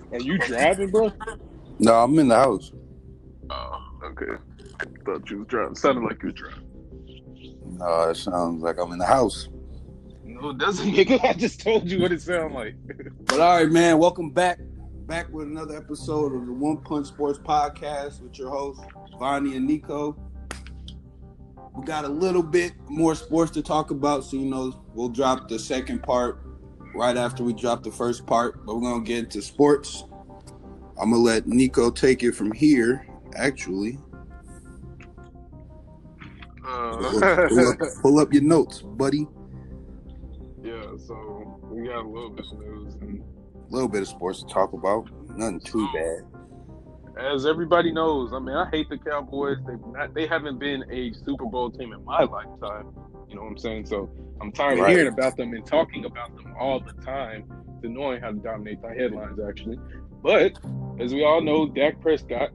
Are you driving, bro? No, I'm in the house. Oh, okay. Thought you was driving. Sounded like you was driving. No, it sounds like I'm in the house. No, it doesn't, nigga. I just told you what it sounded like. But all right, man, welcome back. Back with another episode of the One Punch Sports Podcast with your hosts, Vonnie and Nico. We got a little bit more sports to talk about, so we'll drop the second part right after we drop the first part. But we're gonna get into sports. I'm gonna let Nico take it from here. Actually, pull up your notes, buddy. Yeah, so we got a little bit of news and a little bit of sports to talk about. Nothing too bad. As everybody knows, I mean, I hate the Cowboys. They haven't been a Super Bowl team in my lifetime. You know what I'm saying? So I'm tired of hearing about them and talking about them all the time. It's annoying how to dominate the headlines, actually. But as we all know, Dak Prescott,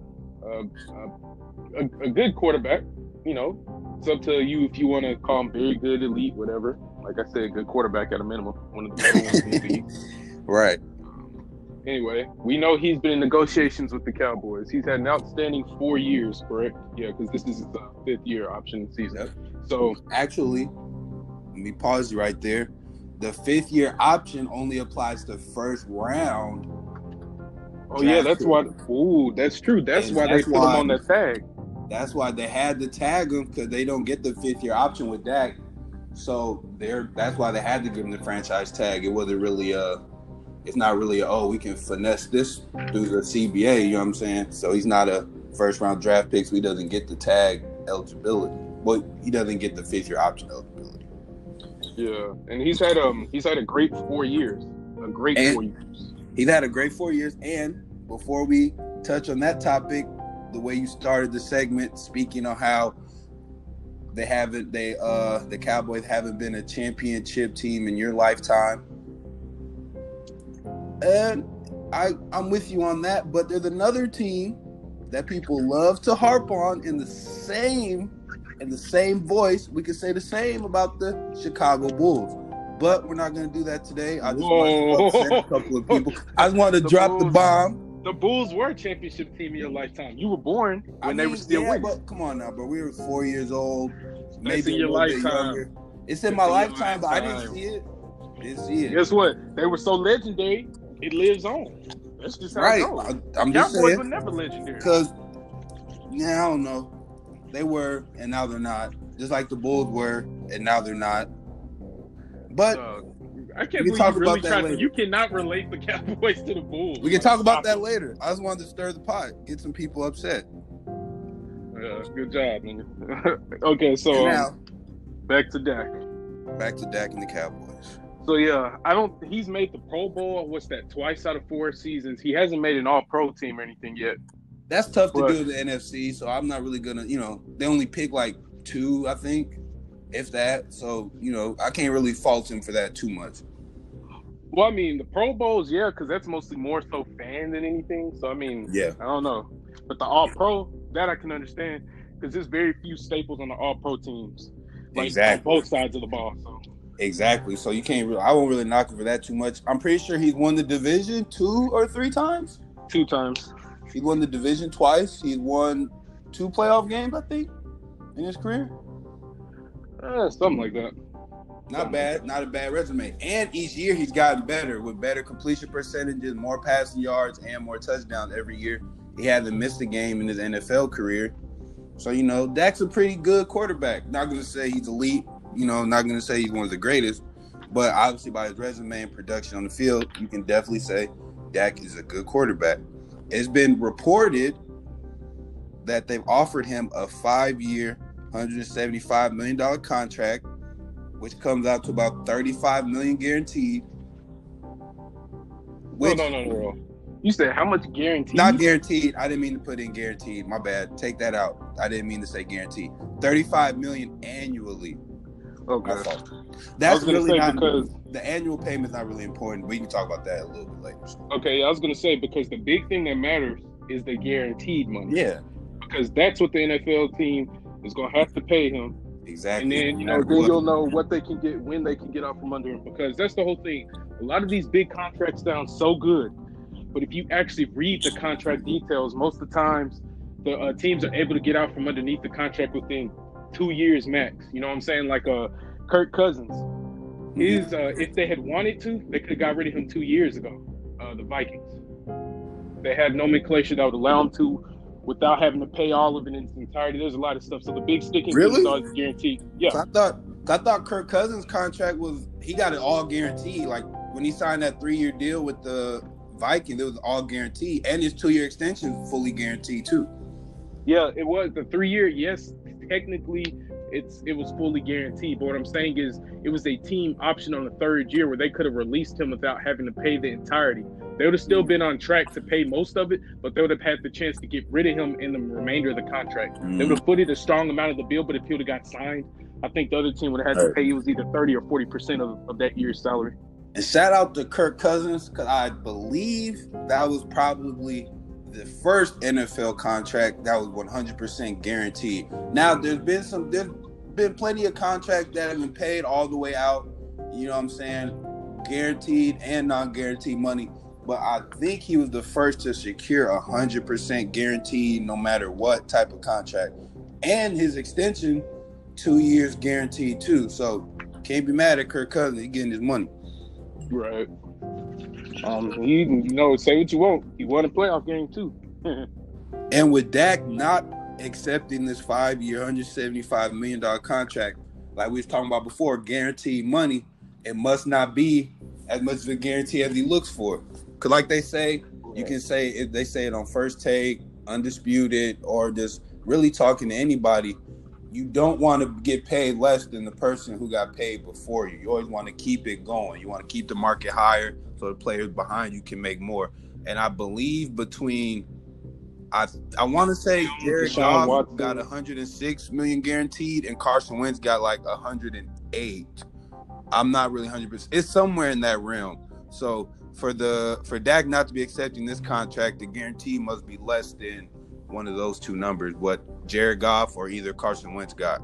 a good quarterback. You know, it's up to you if you want to call him very good, elite, whatever. Like I said, good quarterback at a minimum. One of the better ones in the league. Right. Anyway, we know he's been in negotiations with the Cowboys. He's had an outstanding 4 years, correct? Yeah, because this is the fifth-year option season. Yep. So actually, let me pause you right there. The fifth-year option only applies to first round. Oh yeah, that's why. Ooh, that's true. That's why they put him on that tag. That's why they had to tag him, because they don't get the fifth-year option with Dak. So that's why they had to give him the franchise tag. It wasn't really it's not really we can finesse this through the CBA, you know what I'm saying? So he's not a first round draft pick, so he doesn't get the tag eligibility. Well, he doesn't get the fifth year option eligibility. Yeah, and he's had a great 4 years. He's had a great 4 years. And before we touch on that topic, the way you started the segment, speaking on how the Cowboys haven't been a championship team in your lifetime. And I'm with you on that, but there's another team that people love to harp on in the same voice. We could say the same about the Chicago Bulls, but we're not going to do that today. I just want to upset a couple of people. I just want to drop the bomb. The Bulls were a championship team in your lifetime. You were born when they were still winning. But come on now, bro. We were 4 years old. Maybe in your lifetime. It's in my lifetime, but I didn't see it. Guess what? They were so legendary. It lives on. That's just how it goes. I'm just saying. Cowboys were never legendary. Because, I don't know. They were, and now they're not. Just like the Bulls were, and now they're not. But I can't believe you really tried to. You cannot relate the Cowboys to the Bulls. We can talk about that later. I just wanted to stir the pot, get some people upset. Good job, man. Okay, so now, back to Dak. Back to Dak and the Cowboys. So yeah, he's made the Pro Bowl. What's that? Twice out of 4 seasons. He hasn't made an All-Pro team or anything yet. That's tough to do in the NFC. So I'm not really gonna. They only pick like 2, I think, if that. So I can't really fault him for that too much. Well, I mean, the Pro Bowls, yeah, because that's mostly more so fan than anything. So I mean, yeah, I don't know, but the All-Pro, that I can understand, because there's very few staples on the All-Pro teams, like exactly, on both sides of the ball. So. Exactly. So you can't really. I won't really knock him for that too much. I'm pretty sure he's won the division 2 or 3 times. 2 times. He won the division twice. He's won 2 playoff games, I think, in his career. Something like that. Not bad. Not a bad resume. And each year he's gotten better with better completion percentages, more passing yards, and more touchdowns every year. He hasn't missed a game in his NFL career. So Dak's a pretty good quarterback. Not going to say he's elite. Not going to say he's one of the greatest, but obviously by his resume and production on the field, you can definitely say Dak is a good quarterback. It's been reported that they've offered him a 5-year, $175 million contract, which comes out to about $35 million guaranteed. No. You said how much guaranteed? Not guaranteed. I didn't mean to put in guaranteed. My bad. Take that out. I didn't mean to say guaranteed. $35 million annually. Okay. That's really not because the annual payment's not really important. We can talk about that a little bit later. Okay, I was gonna say, because the big thing that matters is the guaranteed money. Yeah. Because that's what the NFL team is gonna have to pay him. Exactly. And then then you'll know what they can get, when they can get out from under him. Because that's the whole thing. A lot of these big contracts sound so good, But if you actually read the contract details, most of the times the teams are able to get out from underneath the contract within 2 years max. You know what I'm saying? Like Kirk Cousins. If they had wanted to, they could have got rid of him 2 years ago. The Vikings. They had nomenclature that would allow them to without having to pay all of it in its entirety. There's a lot of stuff. So the big sticking thing is always guaranteed. Yeah. So I thought Kirk Cousins' contract he got it all guaranteed. Like when he signed that 3-year deal with the Vikings, it was all guaranteed, and his 2-year extension fully guaranteed too. Yeah, it was the 3-year. Yes, technically it was fully guaranteed. But what I'm saying is it was a team option on the 3rd year where they could have released him without having to pay the entirety. They would have still been on track to pay most of it, but they would have had the chance to get rid of him in the remainder of the contract. They would have footed a strong amount of the bill, but if he would have got signed, I think the other team would have had to pay. It was either 30 or 40% of that year's salary. And shout out to Kirk Cousins, because I believe that was probably the first NFL contract that was 100% guaranteed. Now there's been plenty of contracts that have been paid all the way out. You know what I'm saying? Guaranteed and non-guaranteed money. But I think he was the first to secure 100% guaranteed, no matter what type of contract, and his extension 2 years guaranteed too. So can't be mad at Kirk Cousins. He getting his money. Right. Say what you want. He won a playoff game too. And with Dak not accepting this 5-year, $175 million contract, like we was talking about before, guaranteed money, it must not be as much of a guarantee as he looks for. Because like they say, you can say, if they say it on First Take, Undisputed, or just really talking to anybody, you don't want to get paid less than the person who got paid before you. You always want to keep it going. You want to keep the market higher so the players behind you can make more. And I believe I want to say Jared Goff got $106 million guaranteed, and Carson Wentz got like $108. I'm not really 100%. It's somewhere in that realm. So for Dak not to be accepting this contract, the guarantee must be less than one of those two numbers, what Jared Goff or either Carson Wentz got.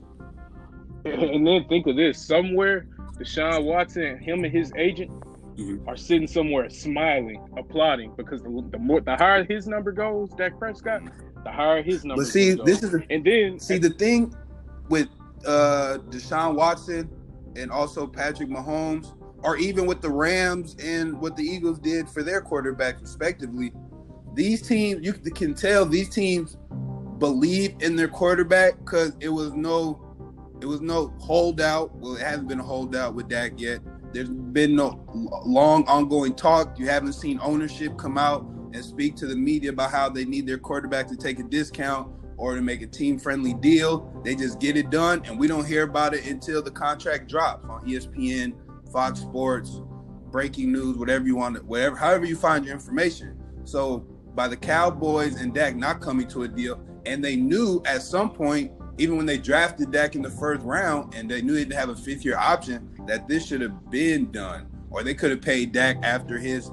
And then think of this: somewhere Deshaun Watson, him and his agent are sitting somewhere smiling, applauding, because the higher his number goes, Dak Prescott, the higher his number. But see, goes. The thing with Deshaun Watson and also Patrick Mahomes, or even with the Rams and what the Eagles did for their quarterbacks respectively, these teams, you can tell these teams believe in their quarterback, because it was no holdout. Well, it hasn't been a holdout with Dak yet. There's been no long ongoing talk. You haven't seen ownership come out and speak to the media about how they need their quarterback to take a discount or to make a team-friendly deal. They just get it done, and we don't hear about it until the contract drops on ESPN, Fox Sports, breaking news, however you find your information. So by the Cowboys and Dak not coming to a deal, and they knew at some point, even when they drafted Dak in the first round, and they knew they didn't have a 5th-year option, that this should have been done. Or they could have paid Dak after his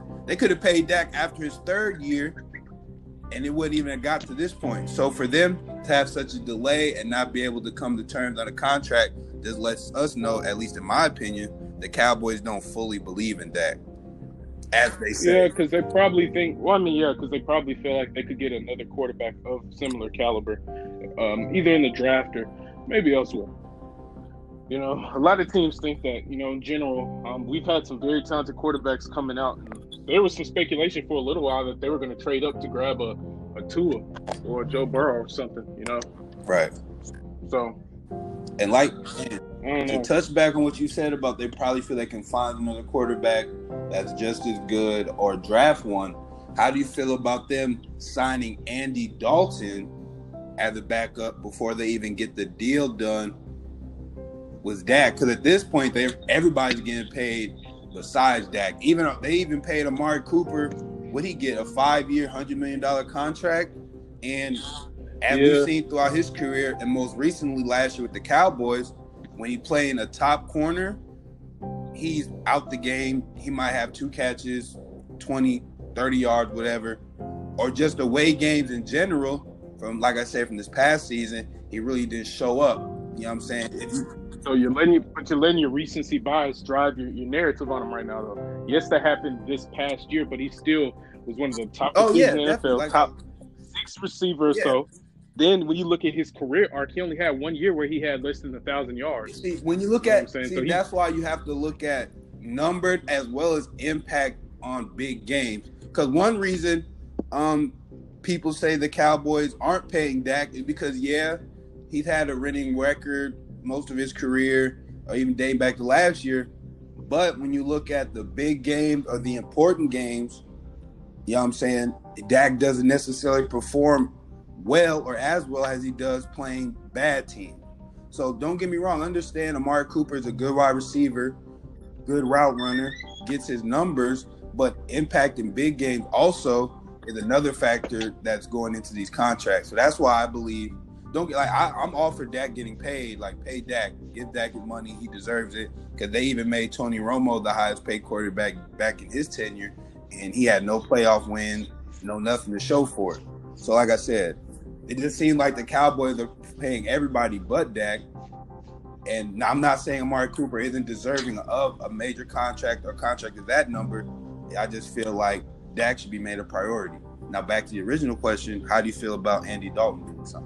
3rd year, and it wouldn't even have got to this point. So for them to have such a delay and not be able to come to terms on a contract just lets us know, at least in my opinion, the Cowboys don't fully believe in Dak, as they say. Yeah, because they probably because they probably feel like they could get another quarterback of similar caliber, either in the draft or maybe elsewhere. You know, a lot of teams think that, in general, we've had some very talented quarterbacks coming out. And there was some speculation for a little while that they were going to trade up to grab a Tua or a Joe Burrow or something, Right. So. And to touch back on what you said about they probably feel they can find another quarterback that's just as good or draft one, how do you feel about them signing Andy Dalton as a backup before they even get the deal done with Dak? Because at this point, everybody's getting paid besides Dak. They even paid Amari Cooper. Would he get a 5-year, $100 million contract? And as we've seen throughout his career, and most recently last year with the Cowboys, when he's playing a top corner, he's out the game. He might have 2 catches, 20, 30 yards, whatever, or just away games in general. From, like I said, from this past season, he really didn't show up. You know what I'm saying? So you're letting your recency bias drive your narrative on him right now, though. Yes, that happened this past year, but he's still was one of the top Oh receivers yeah, in the definitely. NFL, Like, top 6 receivers. yeah. So then when you look at his career arc, he only had 1 year where he had less than 1,000 yards. See, when you look You know what I'm at, saying? see, So that's why you have to look at numbered as well as impact on big games. Because one reason people say the Cowboys aren't paying Dak is because, yeah, he's had a winning record most of his career, or even dating back to last year. But when you look at the big games or the important games, you know what I'm saying, Dak doesn't necessarily perform well or as well as he does playing bad teams. So don't get me wrong. Understand Amari Cooper is a good wide receiver, good route runner, gets his numbers, but impact in big games also is another factor that's going into these contracts. So that's why I believe I'm all for Dak getting paid. Like, pay Dak, give Dak his money, he deserves it. Because they even made Tony Romo the highest paid quarterback back in his tenure, and he had no playoff wins, no nothing to show for it. So like I said, it just seemed like the Cowboys are paying everybody but Dak. And I'm not saying Amari Cooper isn't deserving of a major contract or contract of that number. I just feel like Dak should be made a priority. Now, back to the original question, how do you feel about Andy Dalton being signed?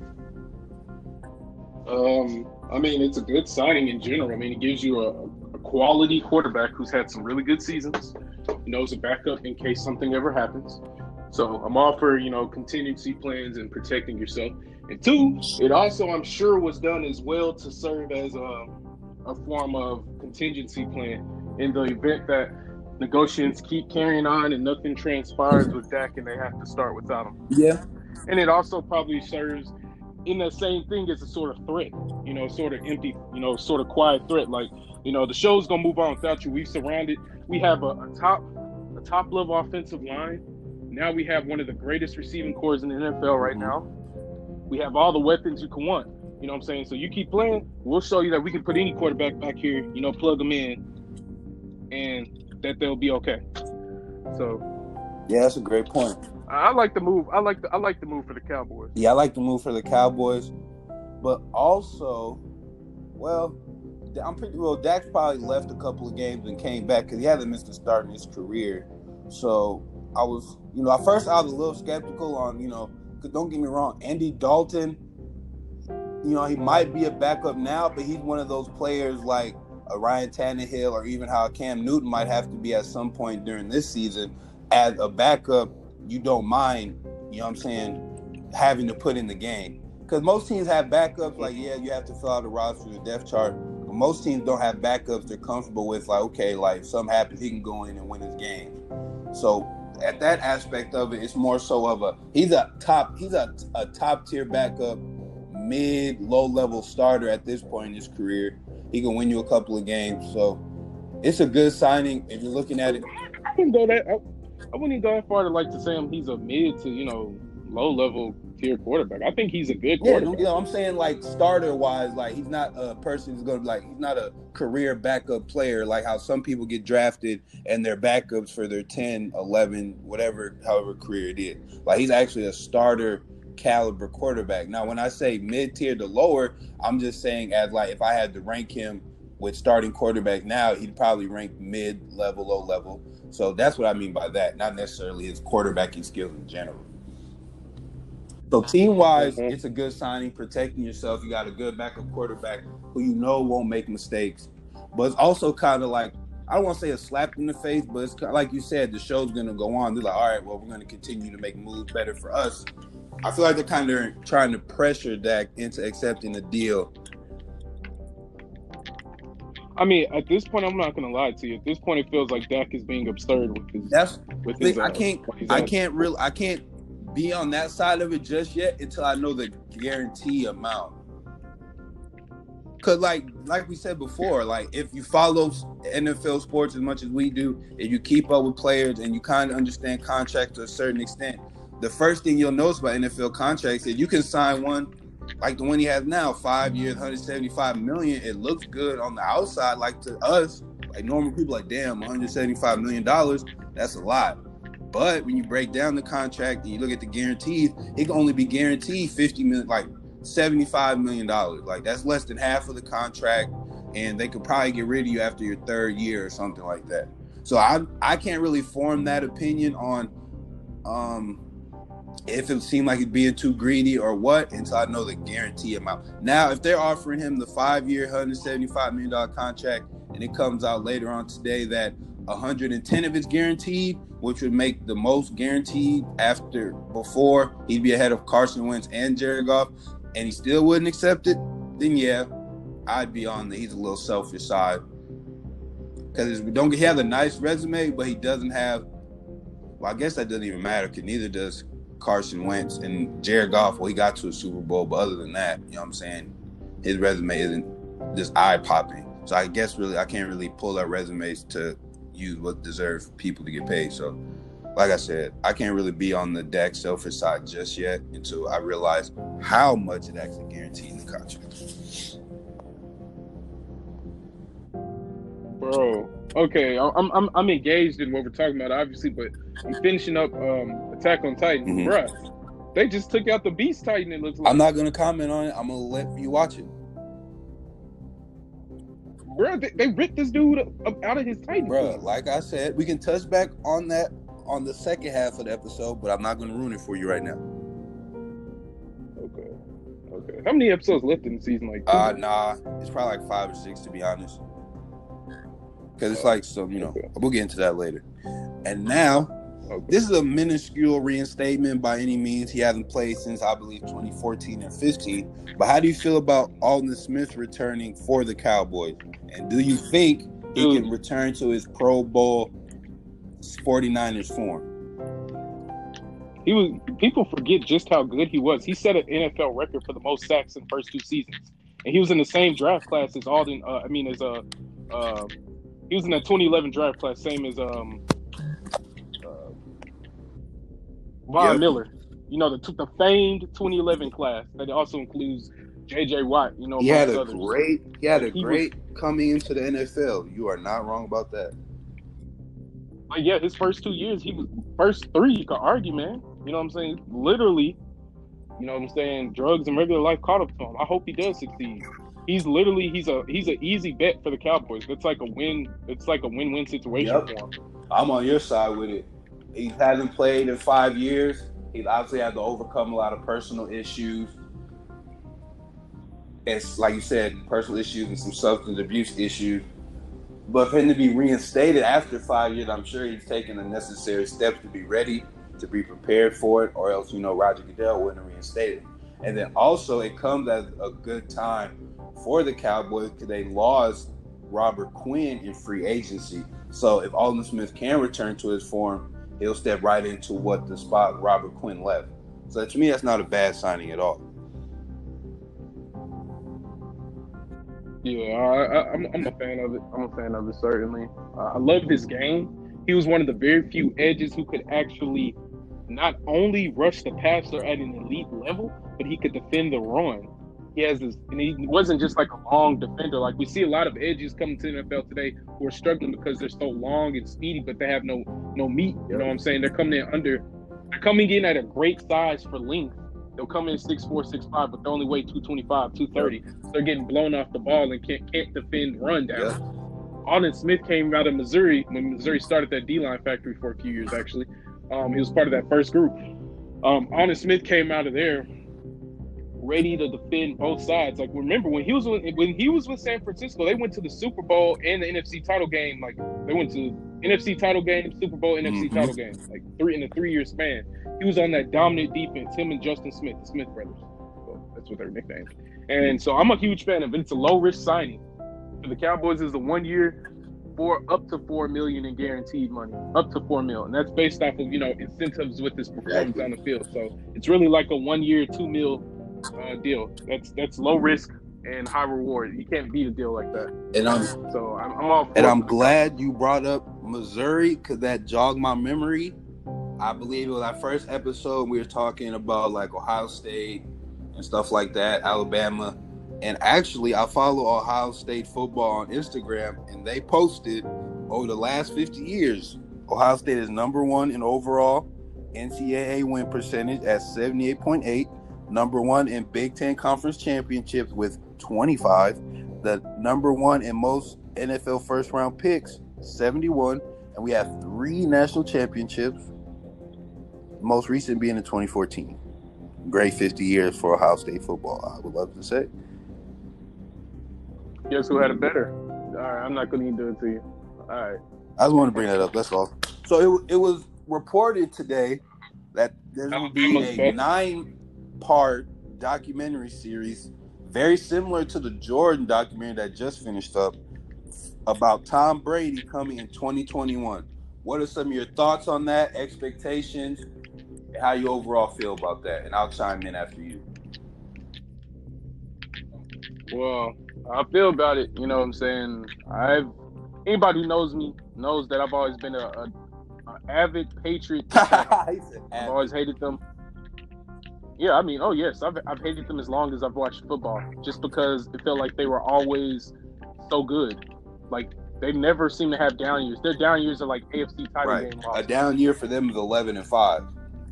I mean, it's a good signing in general. I mean, it gives you a quality quarterback who's had some really good seasons, knows a backup in case something ever happens. So I'm all for, contingency plans and protecting yourself. And two, it also, I'm sure, was done as well to serve as a form of contingency plan in the event that negotiations keep carrying on and nothing transpires with Dak and they have to start without him. Yeah. And it also probably serves in the same thing as a sort of threat, sort of empty, sort of quiet threat. Like, the show's going to move on without you. We have a top level offensive line. Now we have one of the greatest receiving corps in the NFL right now. We have all the weapons you can want. You know what I'm saying? So you keep playing, we'll show you that we can put any quarterback back here, plug them in, and that they'll be okay. So, yeah, that's a great point. I like the move. I like the move for the Cowboys. Yeah, I like the move for the Cowboys, but also, well, I'm pretty well. Dak's probably left a couple of games and came back because he hasn't missed a start in his career. So I was, at first I was a little skeptical on, because don't get me wrong, Andy Dalton, he might be a backup now, but he's one of those players like a Ryan Tannehill or even how Cam Newton might have to be at some point during this season as a backup. You don't mind, having to put in the game. Because most teams have backups, like, yeah, you have to fill out a roster, the depth chart. But most teams don't have backups they're comfortable with, like, okay, like, if something happens, he can go in and win his game. So at that aspect of it, it's more so of he's a top tier backup, mid, low level starter at this point in his career. He can win you a couple of games. So it's a good signing if you're looking at it. I wouldn't go that far to say he's a mid to, low level tier quarterback. I think he's a good quarterback. Yeah, I'm saying like starter wise, like he's not a person who's gonna he's not a career backup player like how some people get drafted and they're backups for their 10, 11, however career it is. Like he's actually a starter caliber quarterback. Now, when I say mid tier to lower, I'm just saying as like if I had to rank him with starting quarterback now, he'd probably rank mid level, low level. So that's what I mean by that, not necessarily his quarterbacking skills in general. So team-wise, it's a good signing, protecting yourself. You got a good backup quarterback who won't make mistakes. But it's also kind of like, I don't want to say a slap in the face, but it's kind of like you said, the show's going to go on. They're like, all right, well, we're going to continue to make moves better for us. I feel like they're kind of trying to pressure Dak into accepting the deal. I mean, at this point, I'm not going to lie to you. At this point, it feels like Dak is being absurd with his. I can't be on that side of it just yet until I know the guarantee amount. Cause like we said before, like if you follow NFL sports as much as we do, if you keep up with players and you kind of understand contracts to a certain extent, the first thing you'll notice about NFL contracts is you can sign one like the one he has now, 5 years, $175 million. It looks good on the outside, like to us, like normal people, like damn, $175 million, that's a lot. But when you break down the contract and you look at the guarantees, it can only be guaranteed $50 million, like $75 million. Like that's less than half of the contract, and they could probably get rid of you after your third year or something like that. So I can't really form that opinion on if it seemed like he's being too greedy or what, until I know the guarantee amount. Now, if they're offering him the 5-year, $175 million contract, and it comes out later on today that 110 of it's guaranteed, which would make the most guaranteed before he'd be ahead of Carson Wentz and Jared Goff, and he still wouldn't accept it, then yeah, I'd be on he's a little selfish side. Because he has a nice resume, but he doesn't have, well, I guess that doesn't even matter, because neither does Carson Wentz and Jared Goff. Well, he got to a Super Bowl, but other than that, you know what I'm saying, his resume isn't just eye-popping. So I guess really I can't really pull out resumes to use what deserves people to get paid. So like I said, I can't really be on the Dak selfish side just yet until I realize how much it actually guaranteed in the contract. Bro, okay, I'm engaged in what we're talking about, obviously, but I'm finishing up Attack on Titan. Mm-hmm. Bruh, they just took out the Beast Titan, it looks like. I'm not going to comment on it. I'm going to let you watch it. Bruh, they ripped this dude out of his Titan. Bruh, like I said, we can touch back on that on the second half of the episode, but I'm not going to ruin it for you right now. Okay. How many episodes left in the season? Like, nah, it's probably like 5 or 6 to be honest. Because it's like some, we'll get into that later. And now, this is a minuscule reinstatement by any means. He hasn't played since, I believe, 2014 and 15. But how do you feel about Aldon Smith returning for the Cowboys? And do you think he can return to his Pro Bowl 49ers form? People forget just how good he was. He set an NFL record for the most sacks in the first 2 seasons. And he was in the same draft class as Aldon, he was in that 2011 draft class, same as Von Miller. The famed 2011 class that also includes J.J. Watt. He had a great coming into the NFL. You are not wrong about that. But yeah, his first 2 years, first 3, you could argue, man. You know what I'm saying? Literally, you know what I'm saying? Drugs and regular life caught up to him. I hope he does succeed. He's an easy bet for the Cowboys. It's like a win. It's like a win-win situation for him. I'm on your side with it. He hasn't played in 5 years. He's obviously had to overcome a lot of personal issues. It's like you said, personal issues and some substance abuse issues. But for him to be reinstated after 5 years, I'm sure he's taken the necessary steps to be ready, to be prepared for it, or else, Roger Goodell wouldn't have reinstated him. And then also it comes at a good time for the Cowboys because they lost Robert Quinn in free agency. So if Aldon Smith can return to his form, he'll step right into what the spot Robert Quinn left. So to me, that's not a bad signing at all. Yeah, I'm a fan of it. I'm a fan of it, certainly. I love his game. He was one of the very few edges who could actually not only rush the passer at an elite level, but he could defend the run. He has this, and he wasn't just like a long defender. Like we see a lot of edges coming to the NFL today who are struggling because they're so long and speedy, but they have no meat. You know what I'm saying? They're coming in at a great size for length. They'll come in 6'4", 6'5", but they only weigh 225, 230. So they're getting blown off the ball and can't defend run down. Yeah. Aldon Smith came out of Missouri when Missouri started that D-line factory for a few years, actually. He was part of that first group. Aldon Smith came out of there ready to defend both sides. Like, remember when he was with San Francisco, they went to the Super Bowl and the NFC title game. Like, they went to NFC title game, Super Bowl, NFC title game, like in a 3-year span. He was on that dominant defense. Him and Justin Smith, the Smith brothers. Well, that's what they're nicknamed. And so I'm a huge fan of it. It's a low risk signing. For the Cowboys, is a 1 year for up to $4 million in guaranteed money, up to $4 million. That's based off of incentives with this performance on the field. So it's really like a 1 year, $2 million deal. That's low risk and high reward. You can't beat a deal like that. And I'm all for it. I'm glad you brought up Missouri because that jogged my memory. I believe it was our first episode. We were talking about like Ohio State and stuff like that, Alabama. And actually, I follow Ohio State football on Instagram, and they posted over the last 50 years, Ohio State is number 1 in overall NCAA win percentage at 78.8, number 1 in Big Ten Conference Championships with 25, the number 1 in most NFL first-round picks, 71, and we have 3 national championships. Most recent being in 2014. Great 50 years for Ohio State football, I would love to say. Guess who had it better? All right, I'm not going to even do it to you. All right. I just want to bring that up. That's all. So it was reported today that there will be a 9-part documentary series, very similar to the Jordan documentary that just finished up, about Tom Brady coming in 2021. What are some of your thoughts on that, expectations, and how you overall feel about that? And I'll chime in after you. Well, I feel about it. You know what I'm saying? Anybody who knows me knows that I've always been a avid Patriot fan. I've always hated them. Yeah, I mean, oh yes, I've hated them as long as I've watched football, just because it felt like they were always so good. Like they never seem to have down years. Their down years are like AFC title game losses. A down year for them is 11-5.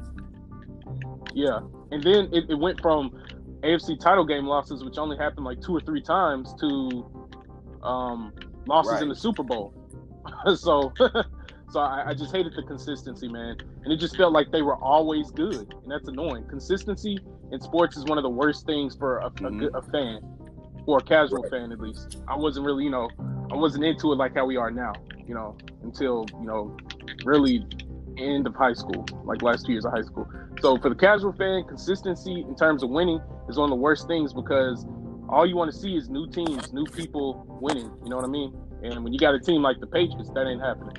Yeah, and then it went from AFC title game losses, which only happened like 2 or 3 times, to losses in the Super Bowl. So I just hated the consistency, man. And it just felt like they were always good. And that's annoying. Consistency in sports is one of the worst things for a fan, or a casual fan at least. I wasn't really, I wasn't into it like how we are now, until, really end of high school, like last 2 years of high school. So for the casual fan, consistency in terms of winning is one of the worst things, because all you want to see is new teams, new people winning. You know what I mean? And when you got a team like the Patriots, that ain't happening.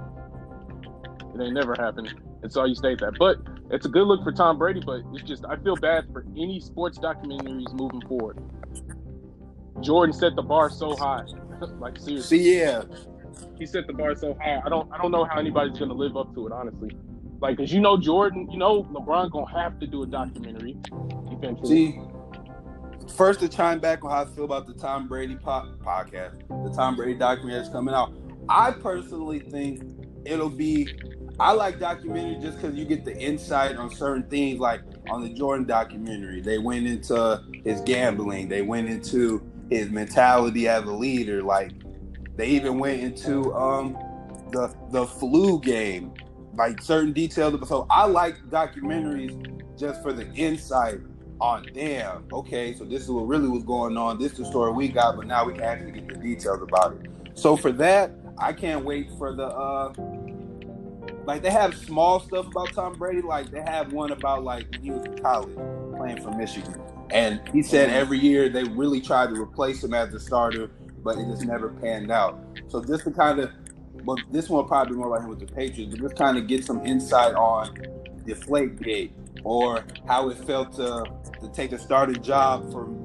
It ain't never happened. And so you state that. But it's a good look for Tom Brady, but it's just, I feel bad for any sports documentaries moving forward. Jordan set the bar so high. Like, seriously. Yeah. He set the bar so high. I don't know how anybody's going to live up to it, honestly. Like, because Jordan, LeBron going to have to do a documentary eventually. See, first to chime back on how I feel about the Tom Brady podcast, the Tom Brady documentary that's coming out. I personally think it'll be, I like documentary just because you get the insight on certain things. Like on the Jordan documentary, they went into his gambling. They went into his mentality as a leader. Like they even went into the flu game, like certain details. So I like documentaries just for the insight on, damn, okay, so this is what really was going on. This is the story we got, but now we can actually get the details about it. So for that, I can't wait for the like they have small stuff about Tom Brady. Like they have one about like when he was in college playing for Michigan, and he said every year they really tried to replace him as the starter, but it just never panned out. So just to kind of, well, this one will probably be more like him with the Patriots, but just kind of get some insight on Deflategate, or how it felt to take a starting job from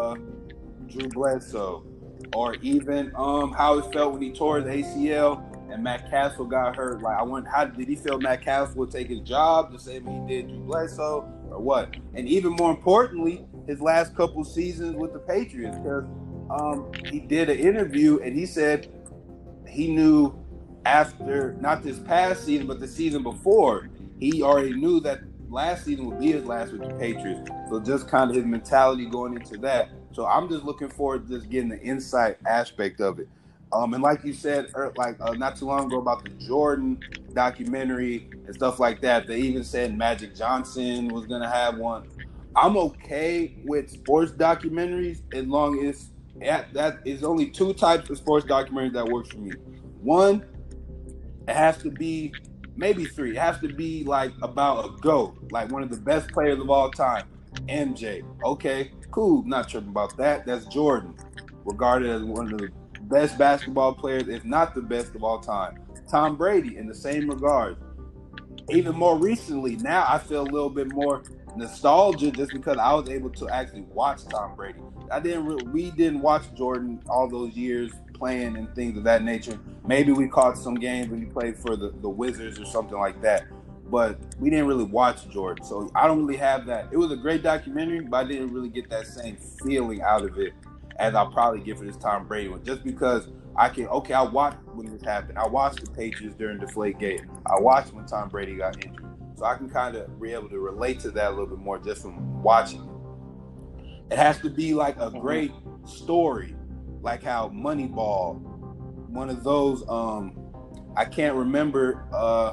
Drew Bledsoe, or even how it felt when he tore his ACL and Matt Castle got hurt. Like, how did he feel Matt Castle would take his job the same way he did Drew Bledsoe, or what? And even more importantly, his last couple seasons with the Patriots, because he did an interview and he said he knew after, not this past season, but the season before, he already knew that last season would be his last with the Patriots. So just kind of his mentality going into that. So I'm just looking forward to just getting the insight aspect of it. And like you said, not too long ago about the Jordan documentary and stuff like that, they even said Magic Johnson was going to have one. I'm okay with sports documentaries as long as that is only 2 types of sports documentaries that works for me. One, it has to be, maybe 3. It has to be like about a GOAT, like one of the best players of all time. MJ. Okay, cool. Not tripping about that. That's Jordan, regarded as one of the best basketball players, if not the best of all time. Tom Brady, in the same regard. Even more recently, now I feel a little bit more nostalgia just because I was able to actually watch Tom Brady. We didn't watch Jordan all those years playing and things of that nature. Maybe we caught some games when he played for the Wizards or something like that, but we didn't really watch Jordan. So I don't really have that. It was a great documentary, but I didn't really get that same feeling out of it as I'll probably get for this Tom Brady one, just because I watched when this happened. I watched the Patriots during Deflategate. I watched when Tom Brady got injured. So I can kind of be able to relate to that a little bit more just from watching it. It has to be like a great story, like how Moneyball, one of those, I can't remember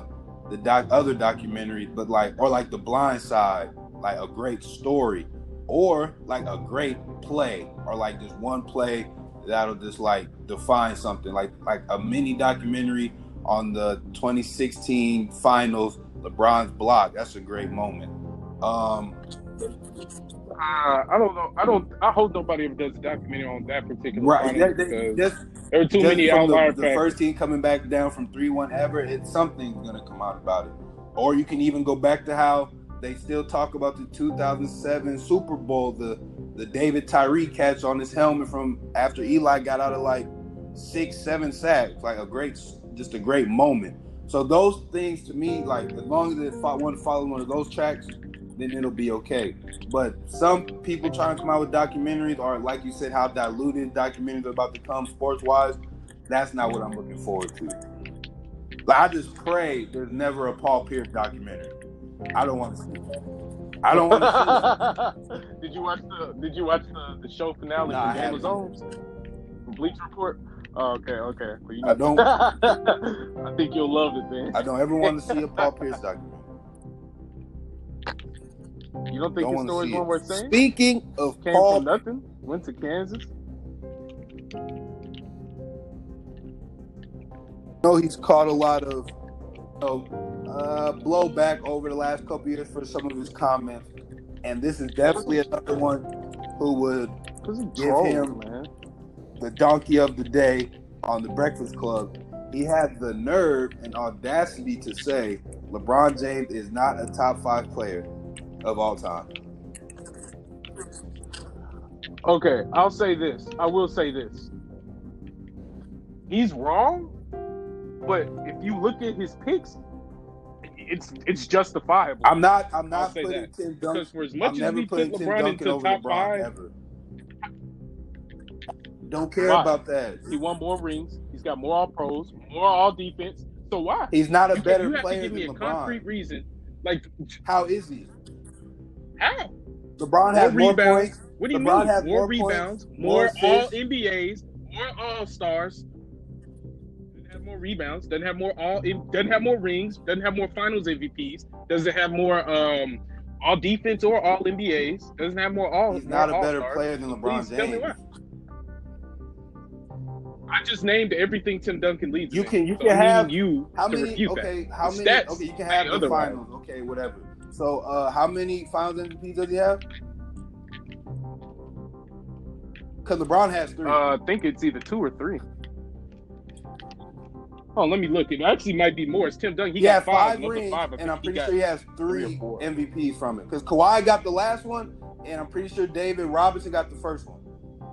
other documentaries, but like The Blind Side, like a great story, or like a great play, or like just one play that'll just like define something, like a mini documentary on the 2016 finals, LeBron's block. That's a great moment. I don't know. I hope nobody ever does a documentary on that particular finals because there are too many outlier the first team coming back down from 3-1 ever. Something's gonna come out about it. Or you can even go back to how they still talk about the 2007 Super Bowl, the David Tyree catch on his helmet from after Eli got out of like 6-7 sacks, like a great moment. So those things to me, like as long as it follow one of those tracks, then it'll be okay. But some people trying to come out with documentaries, or like you said, how diluted documentaries are about to come sports-wise, that's not what I'm looking forward to. Like, I just pray there's never a Paul Pierce documentary. I don't want to see that. I don't want to see that. Did you watch the show finale from Game of Zones? From Bleacher Report? Oh, okay. Well, I don't. I think you'll love it, man. I don't ever want to see a Paul Pierce documentary. You don't think his story's one worth saying? Speaking of Came Paul, from nothing, went to Kansas. He's caught a lot of blowback over the last couple years for some of his comments, and this is definitely another one who would give him the donkey of the day on the Breakfast Club. He had the nerve and audacity to say LeBron James is not a top 5 player of all time. Okay, I'll say this. I will say this. He's wrong, but if you look at his picks, it's justifiable. I'm not putting Tim Duncan. Because for as much as we put LeBron into top 5, ever. Don't care about that. He won more rings. He's got more All-Pros, more All-Defense. So why? He's not a better player than LeBron. You have to give me a concrete reason. Like, how is he? How? LeBron has more points. What do you mean? More rebounds, more All-NBAs, more All-Stars. Doesn't have more rebounds. Doesn't have more rings. Doesn't have more Finals MVPs. Doesn't have more All-Defense or All-NBAs. Doesn't have more All. He's not a better player than LeBron James. Tell me why. I just named everything Tim Duncan leads. You can have you how many? Okay, how many? Stats, okay, you can have the finals. Okay, whatever. So, how many Finals MVPs does he have? Because LeBron has 3. I think it's either 2 or 3. Oh, let me look. It actually might be more. It's Tim Duncan. He got 5 rings, and I'm pretty sure he has 3 MVPs from it. Because Kawhi got the last one, and I'm pretty sure David Robinson got the first one.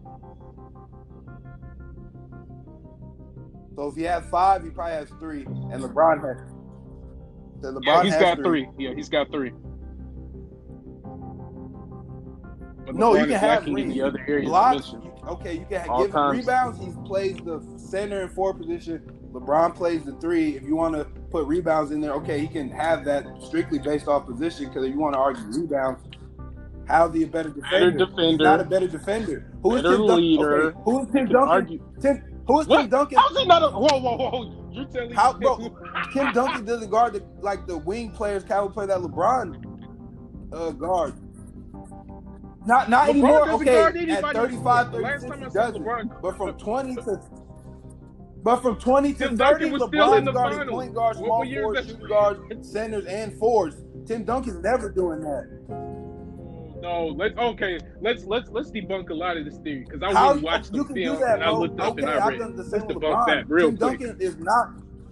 So if he has 5, he probably has 3, and LeBron has. So he's got 3. Yeah, he's got 3. But no, you can have in the other areas. Blocks. You can give him rebounds. He plays the center and forward position. LeBron plays the 3. If you want to put rebounds in there, okay, he can have that strictly based off position. Because if you want to argue rebounds, how's he a better defender? He's not a better defender. Who is Tim Duncan? Okay. Who is Tim Duncan? Who is Tim Duncan? How's he not a whoa? You're telling me Tim Duncan doesn't guard the wing players, caliber player that LeBron guards. Not anymore. Okay, at 35, 36, he doesn't. But from 20 to 30, LeBron guarding point guards, small forwards, shooting guards, centers, and forwards. Tim Duncan's never doing that. No, let's debunk a lot of this theory because I wouldn't watch the film and I looked up and I read. Let's debunk that real quick. Tim Duncan is not.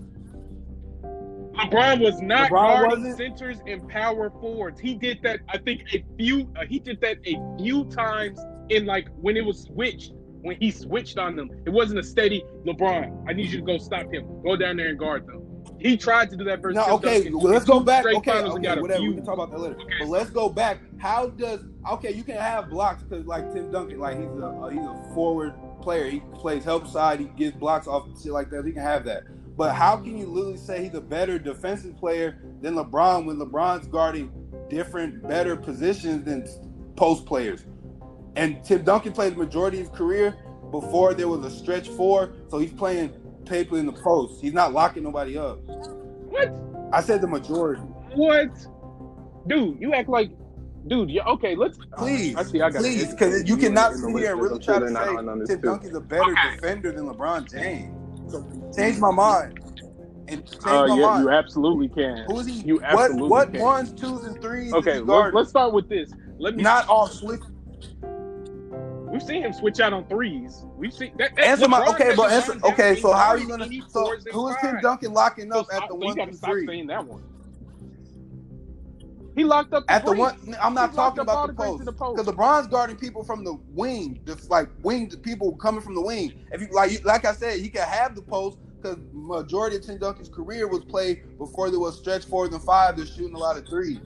LeBron was not guarding centers and power forwards. He did that. I think he did that a few times in like when it was switched. When he switched on them, it wasn't a steady LeBron. I need you to go stop him. Go down there and guard them. He tried to do that versus Tim Duncan. Well, let's go back. Okay, whatever. We can talk about that later. Okay. But let's go back. How does you can have blocks because like Tim Duncan, like he's a forward player. He plays help side. He gets blocks off shit like that. He can have that. But how can you literally say he's a better defensive player than LeBron when LeBron's guarding different, better positions than post players? And Tim Duncan played the majority of his career before there was a stretch 4, so he's playing paper in the post. He's not locking nobody up. What? I said the majority. What? Dude, you act like, dude, yeah, okay, let's. Please, I see, I got please, because you cannot sit here and really try to say Tim Duncan's a better defender than LeBron James. So change my mind. And change my mind. You absolutely can. Who is he? You absolutely what can. ones, twos, and threes? Okay, let's start with this. Not all switch. We've seen him switch out on threes. We've seen that. Answer my okay. So how are you gonna? So who is Tim Duncan locking up at the 1 through 3? Stop saying that one. He locked up at the one. I'm not talking about the post because LeBron's guarding people from the wing, just like people coming from the wing. If you like I said, he can have the post because majority of Tim Duncan's career was played before there was stretch 4s and 5s. They're shooting a lot of threes.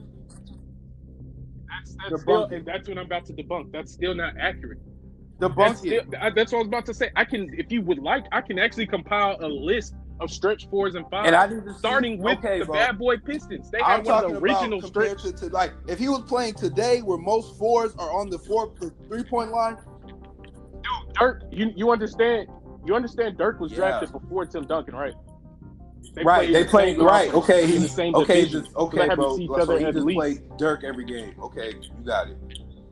That's still, and that's what I'm about to debunk. That's still not accurate. That's what I was about to say. I can, if you would like, I can actually compile a list of stretch 4s and 5s, and I need to starting with the Bad Boy Pistons. They had one of the original stretch. To like, if he was playing today, where most 4s are on the 3-point line. Dude, Dirk, you understand? You understand? Dirk was drafted before Tim Duncan, right? They played right. Okay, he's in the same division. Okay, so bro. See each other he at just least. played Dirk every game. Okay, you got it.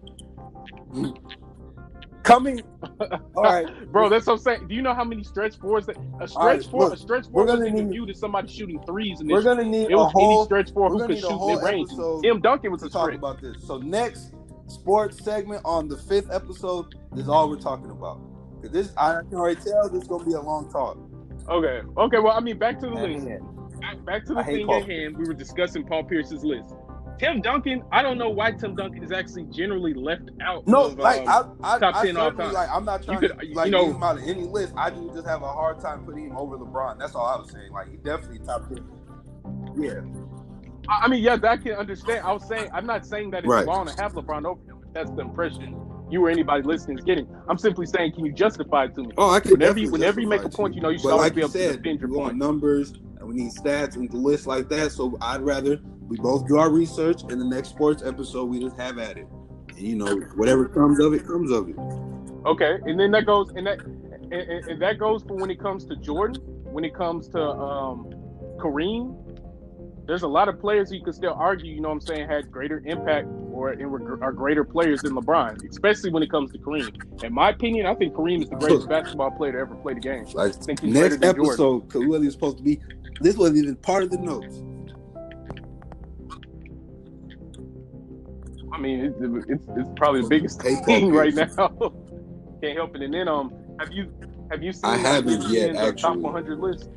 Coming, all right, bro. That's what I'm saying. Do you know how many stretch 4s a stretch 4 wasn't even viewed as somebody shooting threes? We're gonna need any stretch 4 who could shoot mid range. Tim Duncan was to a talk stretch. About this. So next sports segment on the 5th episode is all we're talking about. Because this, I can already tell, this is gonna be a long talk. Okay. Well, I mean, back to the list. Back to the thing at hand. We were discussing Paul Pierce's list. Tim Duncan, I don't know why Tim Duncan is actually generally left out. No, of, top 10 all time. I'm not trying to leave him out of any list. I do just have a hard time putting him over LeBron. That's all I was saying. Like, he definitely top 10. Yeah. I mean, I can understand. I was saying, I'm not saying that it's wrong to have LeBron over him. If that's the impression you or anybody listening is getting. I'm simply saying, can you justify it to me? Oh, I can. Whenever you make a point, you should always be able to defend your point. We want numbers, and we need stats and lists like that. So I'd rather we both do our research, and the next sports episode we just have at it. And, whatever comes of it, comes of it. Okay, and then that goes, and that goes for when it comes to Jordan, when it comes to Kareem. There's a lot of players you could still argue, had greater impact or are greater players than LeBron, especially when it comes to Kareem. In my opinion, I think Kareem is the greatest basketball player to ever play the game. I think he's next episode, because what he's supposed to be, this wasn't even part of the notes. I mean, it's probably the biggest thing right now. Can't help it. And then, have you seen? I haven't yet. Actually, top 100 list.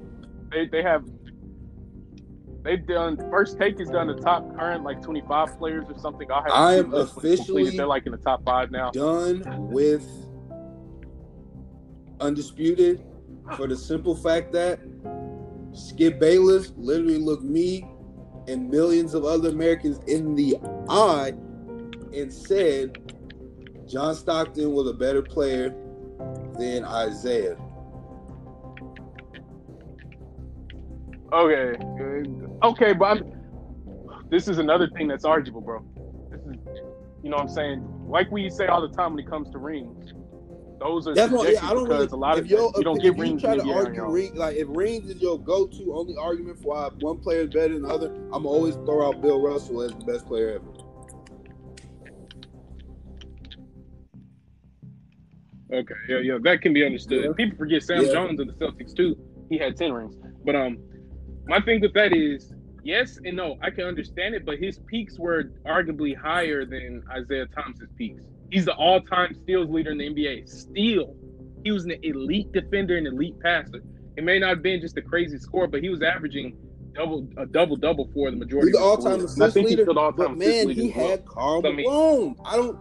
They've done First Take has done the top current 25 players or something. I am officially they're in the top 5 now. Done with Undisputed for the simple fact that Skip Bayless literally looked me and millions of other Americans in the eye and said John Stockton was a better player than Isaiah. Okay, but this is another thing that's arguable, bro. This is, what I'm saying? Like we say all the time when it comes to rings, those are subjective because a lot of you don't get rings. Try to argue ring, if rings is your go-to only argument for why one player is better than the other, I'm always throw out Bill Russell as the best player ever. Okay, yeah, that can be understood. Yeah. People forget Sam Jones of the Celtics too. He had 10 rings, but my thing with that is, yes and no. I can understand it, but his peaks were arguably higher than Isaiah Thomas's peaks. He's the all-time steals leader in the NBA. Steal. He was an elite defender and elite passer. It may not have been just a crazy score, but he was averaging a double-double for the majority He's the of the all-time assist leader, but man, he had Karl Malone. I don't.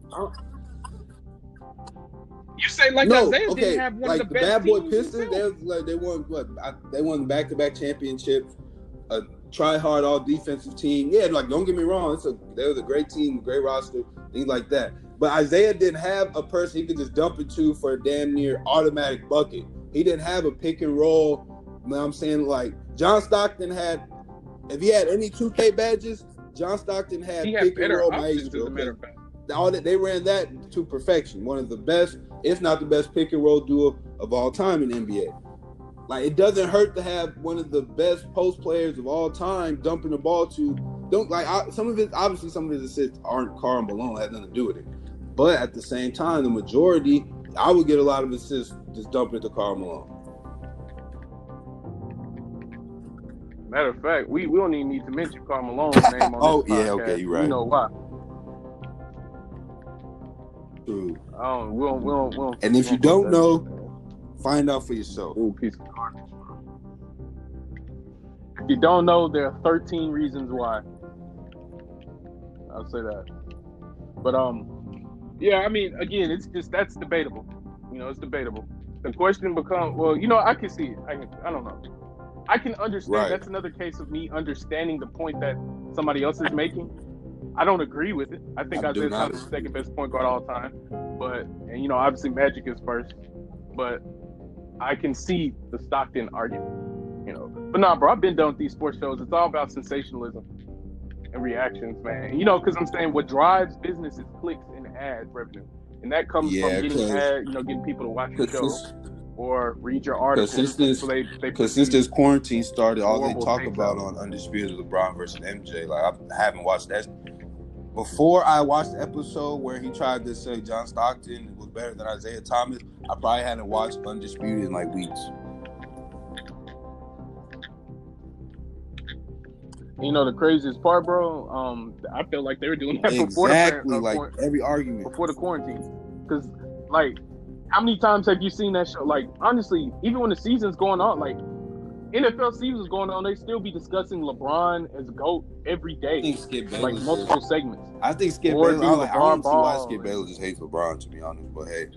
You say Isaiah didn't have one of the best Bad Boy teams Pistons, they won they won back-to-back championships. A try-hard all-defensive team. Yeah, don't get me wrong. They was a great team, great roster, things like that. But Isaiah didn't have a person he could just dump it to for a damn near automatic bucket. He didn't have a pick and roll. You know what I'm saying? John Stockton had, if he had any 2K badges, John Stockton had pick and roll maestro. They ran that to perfection. One of the best, if not the best, pick and roll duo of all time in the NBA. Like, it doesn't hurt to have one of the best post players of all time dumping the ball to. Some of his assists aren't Karl Malone, has nothing to do with it. But at the same time, the majority, I would get a lot of assists just dumping it to Karl Malone. Matter of fact, we don't even need to mention Karl Malone's name on this podcast. Okay, you're right. You know why? True. We don't. And if you don't know, find out for yourself. Ooh, piece of garbage. If you don't know, there are 13 reasons why. I'll say that. But yeah, I mean, again, it's just that's debatable. You know, it's debatable. The question becomes, well, you know, I can see it. I don't know. I can understand. Right. That's another case of me understanding the point that somebody else is making. I don't agree with it. I think Isaiah Thomas is the second best point guard all time. And you know, obviously Magic is first. But I can see the Stockton argument. You know, but nah, bro, I've been done with these sports shows. It's all about sensationalism and reactions, man. You know, because I'm saying what drives business is clicks and ad revenue, and that comes from getting people to watch your show or read your articles. Because since this quarantine started, all they talk about on Undisputed is LeBron versus MJ. Like, I haven't watched that. Before I watched the episode where he tried to say John Stockton was better than Isaiah Thomas, I probably hadn't watched Undisputed in like weeks. You know the craziest part, bro? I feel like they were doing that every argument before the quarantine. Because, like, how many times have you seen that show? Like, honestly, even when the season's going on, like, NFL season's going on, they still be discussing LeBron as GOAT every day. I think Skip Bayless, like multiple segments. I think Skip Bayless. I don't see why Skip Bayless just hates LeBron, to be honest. But hey,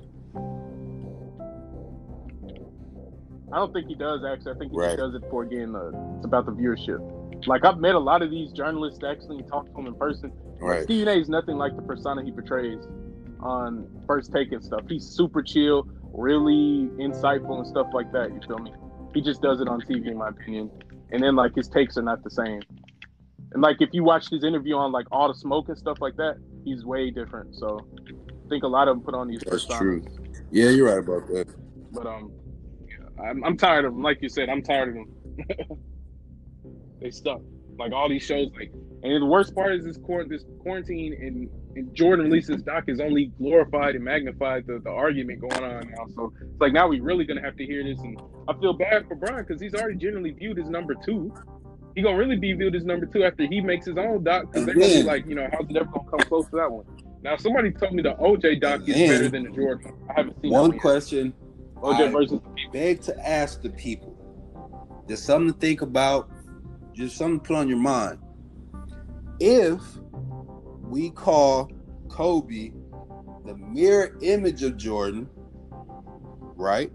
I don't think he does. Actually, I think he just does it for it's about the viewership. Like, I've met a lot of these journalists that actually talk to him in person. Right. Stephen A is nothing like the persona he portrays on First Take and stuff. He's super chill, really insightful and stuff like that. You feel me? He just does it on TV, in my opinion. And then, like, his takes are not the same. And, like, if you watched his interview on, like, All the Smoke and stuff like that, he's way different. So, I think a lot of them put on these personas. That's true. Yeah, you're right about that. But, I'm tired of them. Like you said, I'm tired of them. They stuck. Like, all these shows, like, and the worst part is this quarantine and Jordan releases doc is only glorified and magnified the argument going on now. So it's like, now we really gonna have to hear this, and I feel bad for Brian because he's already generally viewed as number 2. He gonna really be viewed as number 2 after he makes his own doc, because they're gonna be like, you know, how's it ever gonna come close to that one? Now, somebody told me the OJ doc is better than the Jordan. I haven't seen one question. OJ versus the people. Beg to ask the people. There's something to think about. Just something to put on your mind. If we call Kobe the mirror image of Jordan, right?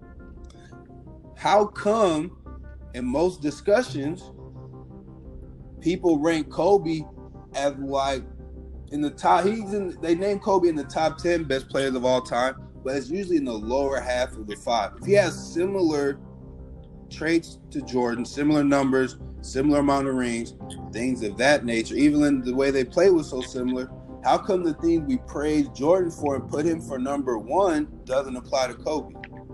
How come in most discussions people rank Kobe as like in the top? They name Kobe in the top 10 best players of all time, but it's usually in the lower half of the 5. If he has similar traits to Jordan, similar numbers, similar amount of rings, things of that nature, even in the way they play was so similar, how come the thing we praise Jordan for and put him for number 1 doesn't apply to Kobe?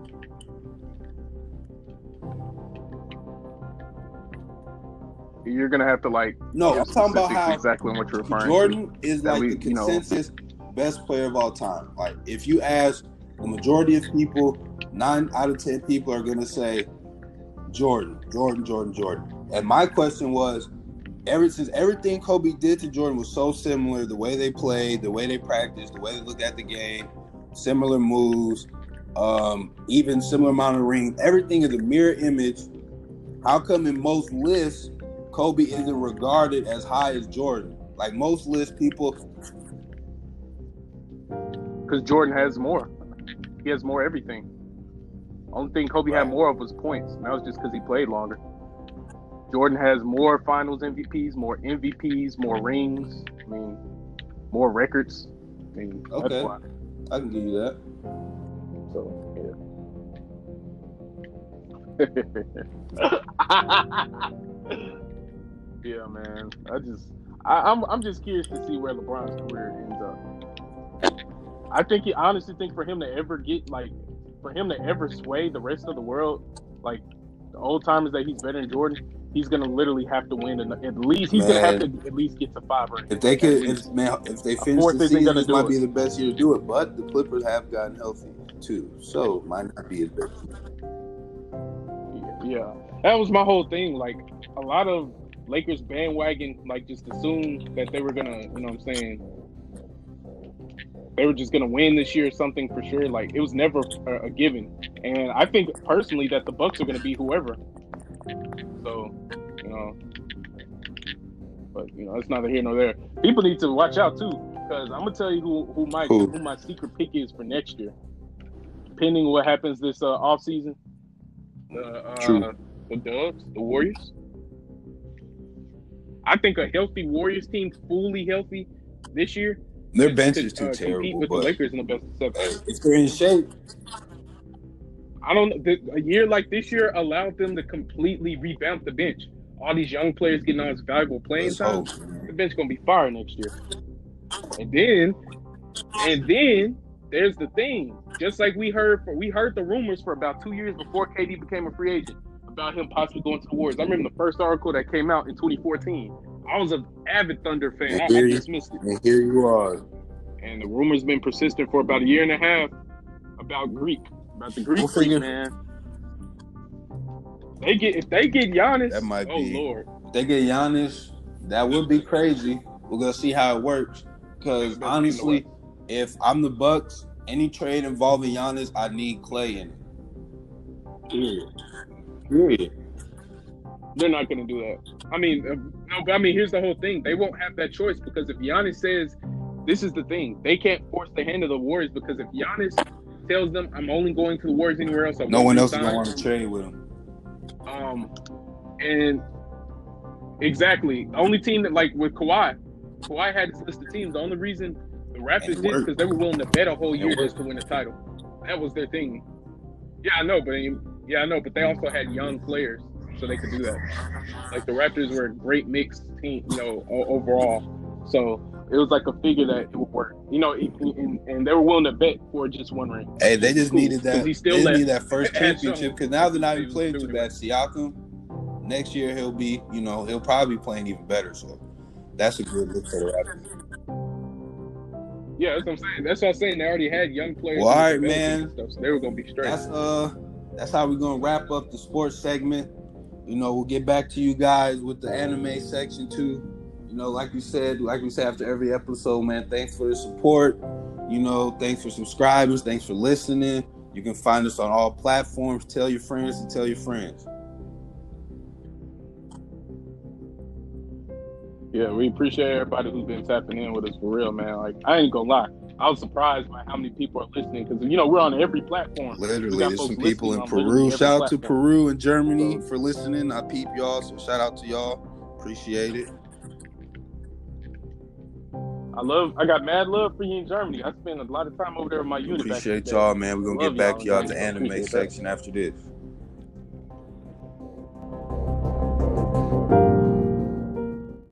You're gonna have to No, I'm talking about how exactly what you're referring Jordan to. is like the consensus best player of all time. Like, if you ask the majority of people, 9 out of 10 people are gonna say Jordan. And my question was, since everything Kobe did to Jordan was so similar, the way they played, the way they practiced, the way they looked at the game, similar moves, even similar amount of rings, everything is a mirror image. How come in most lists, Kobe isn't regarded as high as Jordan? Like, most lists, people... Because Jordan has more. He has more everything. Only thing Kobe had more of was points, and that was just because he played longer. Jordan has more finals MVPs, more rings, I mean, more records. I mean, okay, that's why. I can give you that. So, yeah. Yeah, man. I'm just curious to see where LeBron's career ends up. I honestly think for him to ever sway the rest of the world like the old timers that he's better than Jordan, he's gonna literally have to win, and at least he's gonna have to at least get to 5 rings. If they could, if they finish the season, this might be the best year to do it. But the Clippers have gotten healthy too, so it might not be his best year. Yeah, that was my whole thing. Like a lot of Lakers bandwagon, like just assumed that they were gonna, you know what I'm saying, they were just gonna win this year or something for sure. Like it was never a given, and I think personally that the Bucks are gonna be whoever. So, you know, but you know, it's neither here nor there. People need to watch out too, because I'm gonna tell you who my secret pick is for next year, depending on what happens this off season. The Dubs, the Warriors. I think a healthy Warriors team, fully healthy this year, their bench is too terrible. Compete with the Lakers in the best of 7. If they're in shape, I don't know. A year like this year allowed them to completely revamp the bench. All these young players getting all this valuable playing time. The bench gonna be fire next year. And then there's the thing. Just like we heard the rumors for about 2 years before KD became a free agent about him possibly going to the Warriors. I remember the first article that came out in 2014. I was an avid Thunder fan. I dismissed it. And here you are. And the rumors been persistent for about a year and a half about the Greek, man. If they get Giannis, that might be. Lord. If they get Giannis, that would be crazy. We're gonna see how it works. Because honestly, if I'm the Bucks, any trade involving Giannis, I need Clay in it. Period. They're not going to do that. I mean, no, but I mean, here's the whole thing. They won't have that choice because if Giannis says, this is the thing, they can't force the hand of the Warriors because if Giannis tells them, I'm only going to the Warriors anywhere else, no one else is going to want to trade with him. And exactly. The only team that, like with Kawhi had this list of teams. The only reason the Raptors did because they were willing to bet a whole year just to win a title. That was their thing. Yeah, I know, but they also had young players, so they could do that. Like the Raptors were a great mixed team, you know, overall. So it was like a figure that it would work, you know, and they were willing to bet for just 1 ring. Hey, they just needed that. They needed that first championship because now they're not even playing too bad. Siakam, next year he'll probably be playing even better. So that's a good look for the Raptors. Yeah, that's what I'm saying. That's what I'm saying. They already had young players. Well, all right, man. Stuff, so they were gonna be straight. That's how we're gonna wrap up the sports segment. You know, we'll get back to you guys with the anime section too. You know, like we said after every episode, man. Thanks for the support. You know, thanks for subscribing. Thanks for listening. You can find us on all platforms. Tell your friends and tell your friends. Yeah, we appreciate everybody who's been tapping in with us for real, man. Like, I ain't gonna lie. I was surprised by how many people are listening because, you know, we're on every platform. Literally, there's some people in Peru. Shout out to Peru and Germany for listening. I peep y'all, so shout out to y'all. Appreciate it. I got mad love for you in Germany. I spent a lot of time over there with my unit. Appreciate y'all, man. We're going to get back to y'all at the anime section after this.